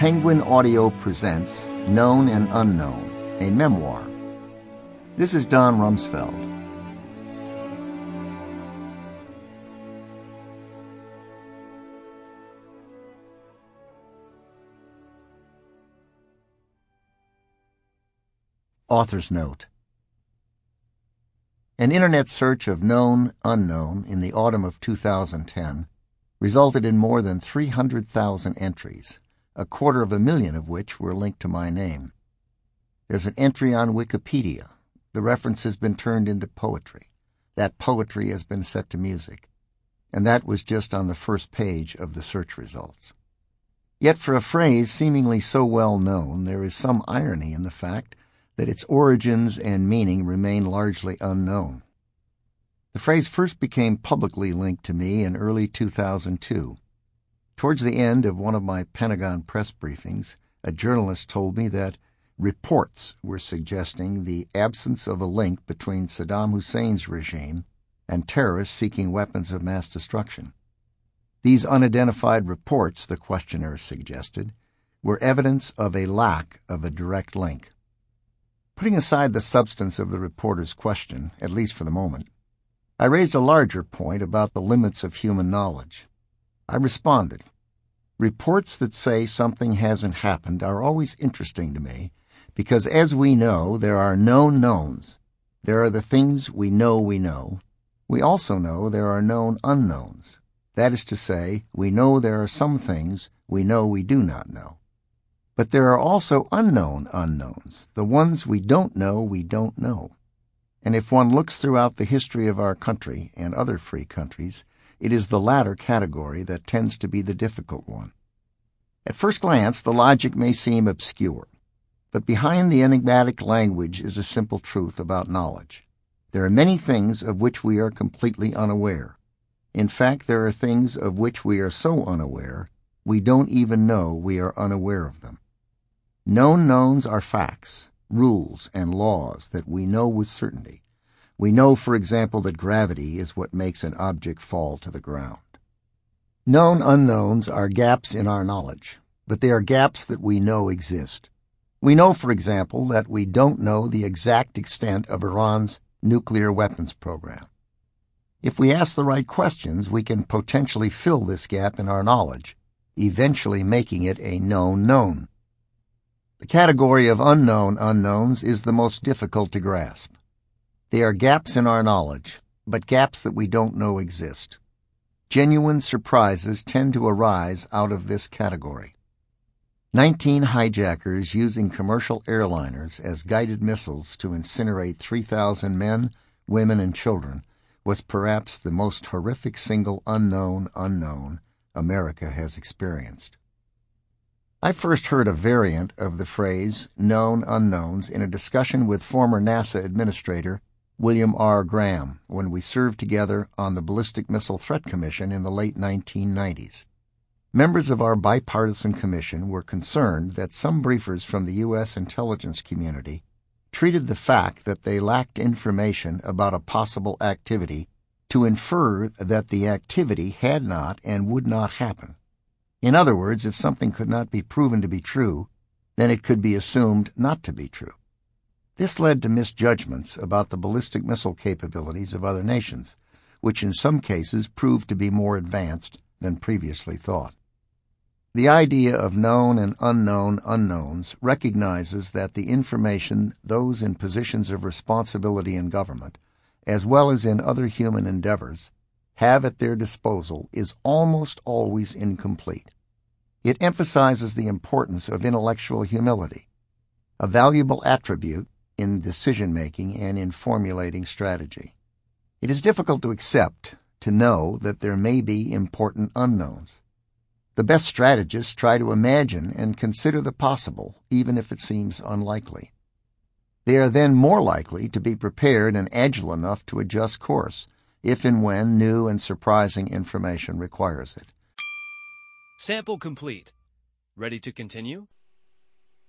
Penguin Audio presents Known and Unknown, a memoir. This is Don Rumsfeld. Author's note. An internet search of Known, Unknown in the autumn of 2010 resulted in more than 300,000 entries, 250,000 of which were linked to my name. There's an entry on Wikipedia. The reference has been turned into poetry. That poetry has been set to music. And that was just on the first page of the search results. Yet for a phrase seemingly so well known, there is some irony in the fact that its origins and meaning remain largely unknown. The phrase first became publicly linked to me in early 2002. Towards the end of one of my Pentagon press briefings, a journalist told me that reports were suggesting the absence of a link between Saddam Hussein's regime and terrorists seeking weapons of mass destruction. These unidentified reports, the questioner suggested, were evidence of a lack of a direct link. Putting aside the substance of the reporter's question, at least for the moment, I raised a larger point about the limits of human knowledge. I responded, reports that say something hasn't happened are always interesting to me because, as we know, there are known knowns. There are the things we know we know. We also know there are known unknowns. That is to say, we know there are some things we know we do not know. But there are also unknown unknowns, the ones we don't know. And if one looks throughout the history of our country and other free countries, it is the latter category that tends to be the difficult one. At first glance, the logic may seem obscure, but behind the enigmatic language is a simple truth about knowledge. There are many things of which we are completely unaware. In fact, there are things of which we are so unaware, we don't even know we are unaware of them. Known knowns are facts, rules, and laws that we know with certainty. We know, for example, that gravity is what makes an object fall to the ground. Known unknowns are gaps in our knowledge, but they are gaps that we know exist. We know, for example, that we don't know the exact extent of Iran's nuclear weapons program. If we ask the right questions, we can potentially fill this gap in our knowledge, eventually making it a known known. The category of unknown unknowns is the most difficult to grasp. They are gaps in our knowledge, but gaps that we don't know exist. Genuine surprises tend to arise out of this category. 19 hijackers using commercial airliners as guided missiles to incinerate 3,000 men, women, and children was perhaps the most horrific single unknown America has experienced. I first heard a variant of the phrase known unknowns in a discussion with former NASA Administrator William R. Graham when we served together on the Ballistic Missile Threat Commission in the late 1990s. Members of our bipartisan commission were concerned that some briefers from the U.S. intelligence community treated the fact that they lacked information about a possible activity to infer that the activity had not and would not happen. In other words, if something could not be proven to be true, then it could be assumed not to be true. This led to misjudgments about the ballistic missile capabilities of other nations, which in some cases proved to be more advanced than previously thought. The idea of known and unknown unknowns recognizes that the information those in positions of responsibility in government, as well as in other human endeavors, have at their disposal is almost always incomplete. It emphasizes the importance of intellectual humility, a valuable attribute in decision-making and in formulating strategy. It is difficult to accept, to know that there may be important unknowns. The best strategists try to imagine and consider the possible, even if it seems unlikely. They are then more likely to be prepared and agile enough to adjust course, if and when new and surprising information requires it. Sample complete. Ready to continue?